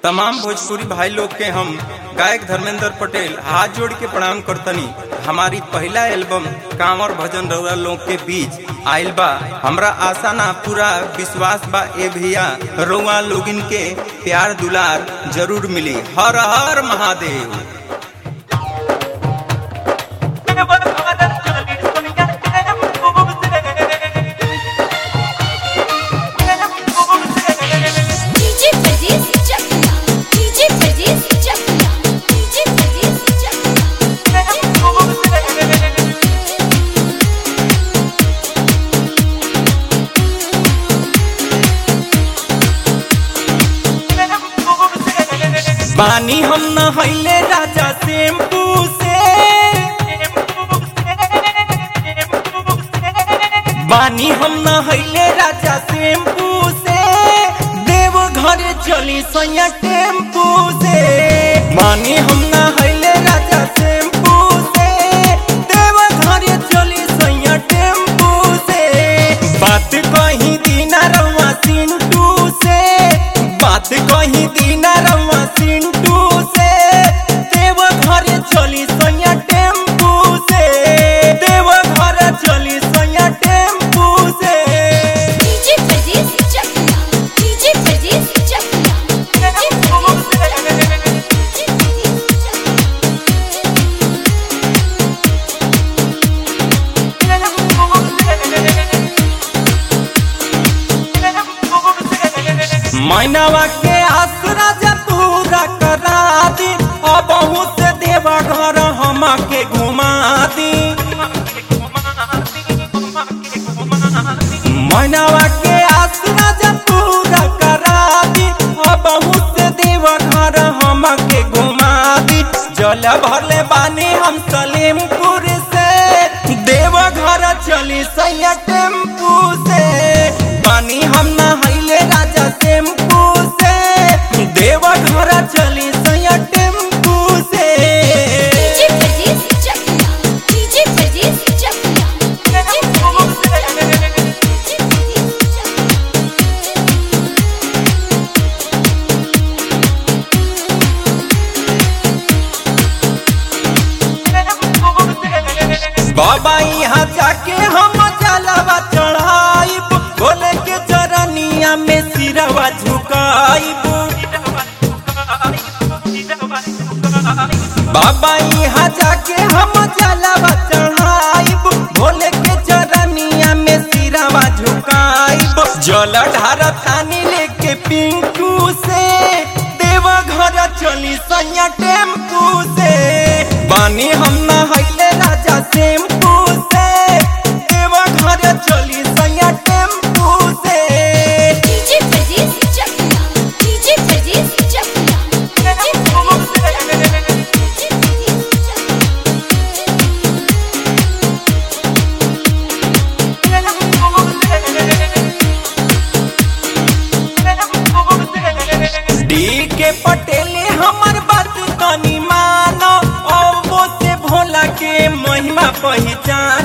तमाम भोजपुरी भाई लोग के हम गायक धर्मेंद्र पटेल हाथ जोड़ के प्रणाम करतनी। हमारी पहला एल्बम कांवर भजन रउआ लोग के बीच आइल बा। हमरा आशा ना पूरा विश्वास बा ए भैया रउआ लोगिन के प्यार दुलार जरूर मिली। हर हर महादेव। बानी हम नहैले राजा शैम्पू से, बानी हम नहैले राजा शैम्पू से, देव घर चली सैया टेम्पू से। बानी हम नहैले राजा शैम्पू से, देव घर चली सैया टेम्पू से। बात कहीं दीना रवा सिंटू से, बात कहीं दीना रवा सिंटू से, देव घर चली सैया टेम्पू से, देव घर चली सैया टेम्पू से। DJ Pradeep Chakiya, DJ Pradeep Chakiya, DJ Pradeep Mainawa के आसरा जब पूरा करा दी, अब से देवा घर हम के घुमा दी। मैनावा के आसरा जब पूरा करा दी, अब से देवा घर हम के घुमा दी। जल भरले बानी हम सलीमपुर से, देव घर चली सैया टेम्पू से। बानी हम नहैले राजा शैम्पू से, देव घर चली सैया टेम्पू से। DJ Pradeep Chakiya, DJ Pradeep Chakiya, DJ बाबा यहाँ जाके हम जलवा चढ़ाइब, बोले के चरनिया में सिरवा झुकाइब। बाबा यहाँ जाके हम जलवा चढ़ाइब, भोले के चरनिया में सिरवा झुकाइब। जल ढार थानी लेके पिंकू से, देव घर चली सैया टेम्पू से। बानी हम नहैले राजा शैम्पू से, देव घर चली सैया टेम्पू से। DJ Pradeep Chakiya, DJ Pradeep Chakiya, DJ D K Patel हमर बात तनी मानो, अब से भोला के महिमा पहचान।